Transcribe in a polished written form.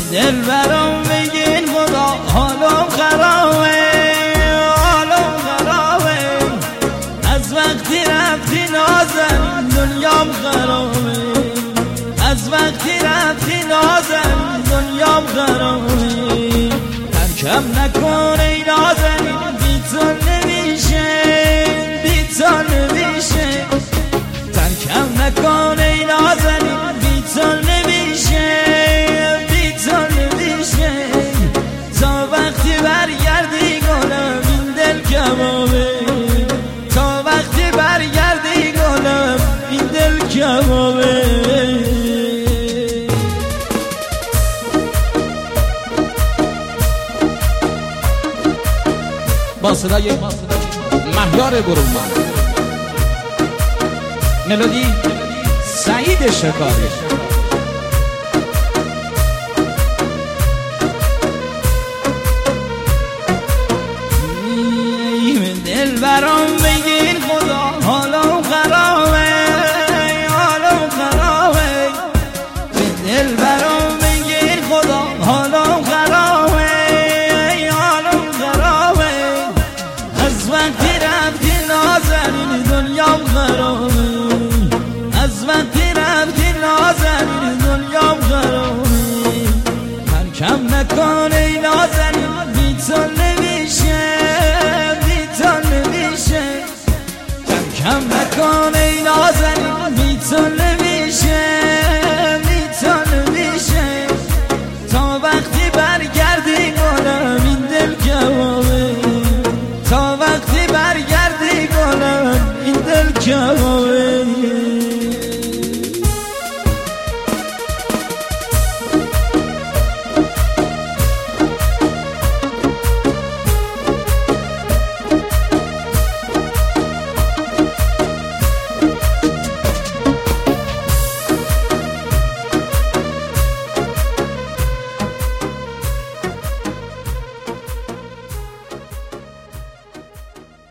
دل برام بگین خدا حالم خرابه، حالم خرابه. از وقتی رفتی نازن دنیام خرابه، از وقتی رفتی نازن دنیام خرابه. ترکم نکن ای نازنین بی تو نمیشه، بی تو نمیشه. ترکم نکن ای نازنین بی تو نمیشه، بی تو نمیشه. تا وقتی برگردی گلم این دل کبابه، تا وقتی برگردی گلم این دل کبابه. با صدای مهیار گروه‌بان، ملودی سعید شکاری.